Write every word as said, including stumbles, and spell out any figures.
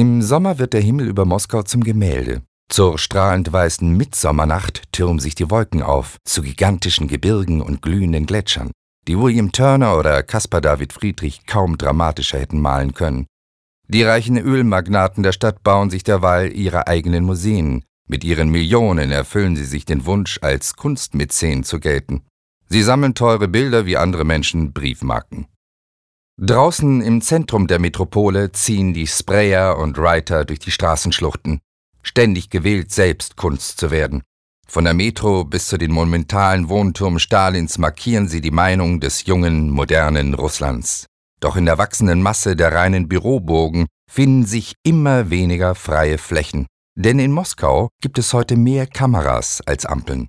Im Sommer wird der Himmel über Moskau zum Gemälde. Zur strahlend weißen Mitsommernacht türmen sich die Wolken auf, zu gigantischen Gebirgen und glühenden Gletschern, die William Turner oder Caspar David Friedrich kaum dramatischer hätten malen können. Die reichen Ölmagnaten der Stadt bauen sich derweil ihre eigenen Museen. Mit ihren Millionen erfüllen sie sich den Wunsch, als Kunstmäzen zu gelten. Sie sammeln teure Bilder wie andere Menschen Briefmarken. Draußen im Zentrum der Metropole ziehen die Sprayer und Writer durch die Straßenschluchten, ständig gewählt, selbst Kunst zu werden. Von der Metro bis zu den monumentalen Wohnturmen Stalins markieren sie die Meinung des jungen, modernen Russlands. Doch in der wachsenden Masse der reinen Büroburgen finden sich immer weniger freie Flächen. Denn in Moskau gibt es heute mehr Kameras als Ampeln.